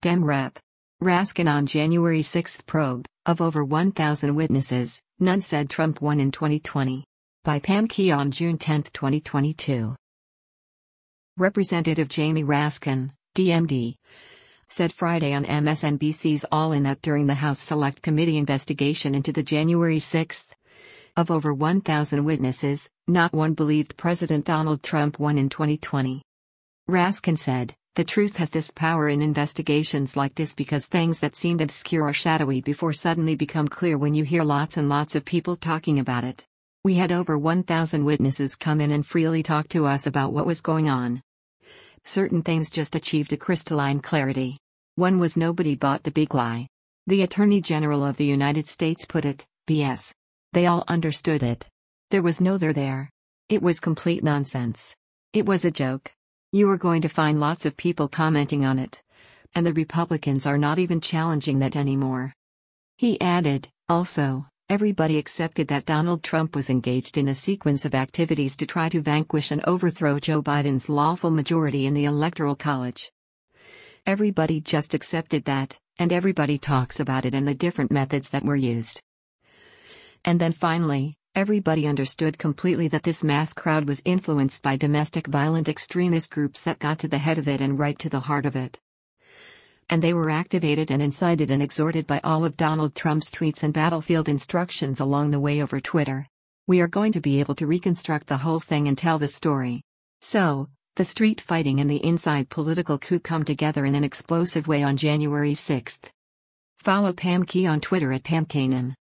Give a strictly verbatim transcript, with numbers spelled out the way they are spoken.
Dem Rep. Raskin on January sixth probe, of over one thousand witnesses, none said Trump won in twenty twenty. By Pam Key on June tenth, twenty twenty-two. Representative Jamie Raskin, D M D, said Friday on M S N B C's All In that during the House Select Committee investigation into the January sixth, of over one thousand witnesses, not one believed President Donald Trump won in twenty twenty. Raskin said, "The truth has this power in investigations like this because things that seemed obscure or shadowy before suddenly become clear when you hear lots and lots of people talking about it. We had over one thousand witnesses come in and freely talk to us about what was going on. Certain things just achieved a crystalline clarity. One was nobody bought the big lie. The Attorney General of the United States put it, B S. They all understood it. There was no there there. It was complete nonsense. It was a joke. You are going to find lots of people commenting on it. And the Republicans are not even challenging that anymore." He added, "Also, everybody accepted that Donald Trump was engaged in a sequence of activities to try to vanquish and overthrow Joe Biden's lawful majority in the Electoral College. Everybody just accepted that, and everybody talks about it and the different methods that were used. And then finally, everybody understood completely that this mass crowd was influenced by domestic violent extremist groups that got to the head of it and right to the heart of it. And they were activated and incited and exhorted by all of Donald Trump's tweets and battlefield instructions along the way over Twitter. We are going to be able to reconstruct the whole thing and tell the story. So, the street fighting and the inside political coup come together in an explosive way on January sixth. Follow Pam Key on Twitter at Pam Kanan.